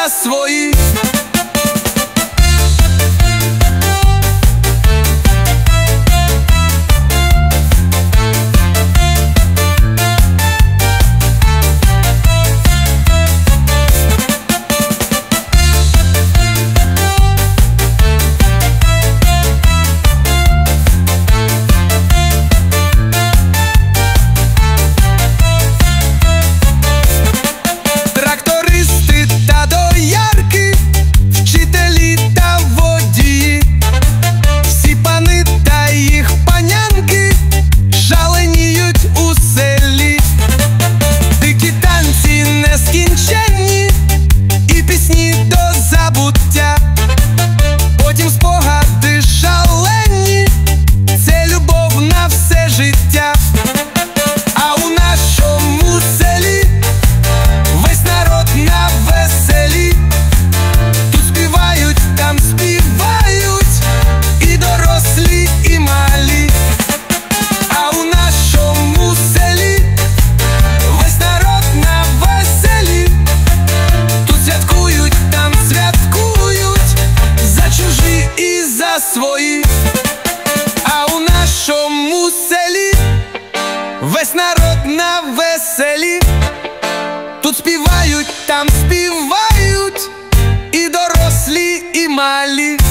за свої. Потім спогади шалені, це любов на все життя. А у нашому селі весь народ на веселі. Тут співають, там співають, і дорослі, і малі. А у нашому селі весь народ на веселі. Тут святкують, там святкують, за чужі і за свої. А у нашому селі весь народ на веселі. Тут співають, там співають, і дорослі, і малі.